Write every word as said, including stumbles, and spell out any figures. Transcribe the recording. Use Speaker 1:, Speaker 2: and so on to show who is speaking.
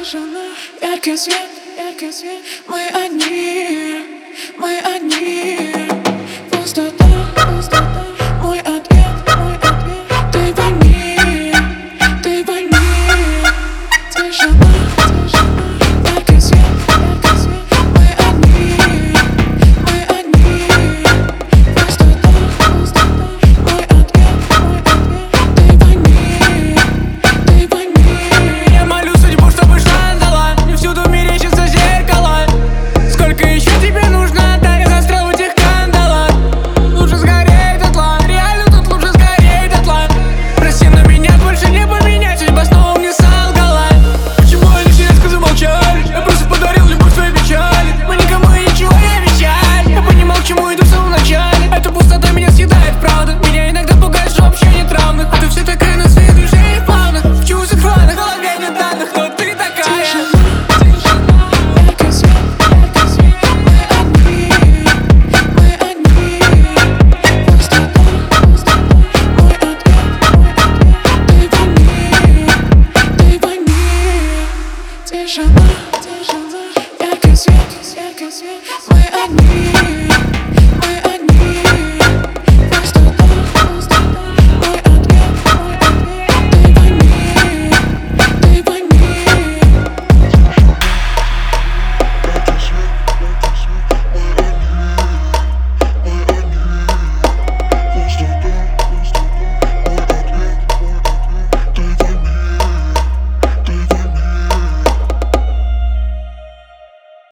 Speaker 1: тишина, яркий свет, яркий свет. Мы одни, мы одни. Пустота, пустота. Мой ответ, мой ответ. Ты пойми, ты пойми. Тишина, тишина, яркий свет, яркий свет. Мы одни, мы одни. Пустота, пустота. Мой ответ, мой ответ. Ты пойми, ты пойми.
Speaker 2: Я молю судьбу, чтобы шанс дала. Не всюду мерещится зеркало. Сколько еще тебе нужно? Да, я застрял в этих кандалах. Лучше сгореть дотла. Реально тут лучше сгореть дотла. Прости, но меня больше не поменять. Судьба снова мне солгала. Почему они все резко замолчали? Я просто подарил любовь своей печали. Мы никому и ничего не обещали. Я понимал, к чему иду в самом начале. Эта пустота меня съедает, правда. Меня иногда пугает, что вообще нет равных. А ты все такая на своих движениях плавных. В чувствах в голове нет данных. Кто ты такая?
Speaker 1: Яркий свет, яркий свет. Мы одни, мы одни. Пустота, пустота. Мой ответ, мой ответ. Ты пойми, ты пойми. Тишина, тишина. Яркий свет, яркий свет.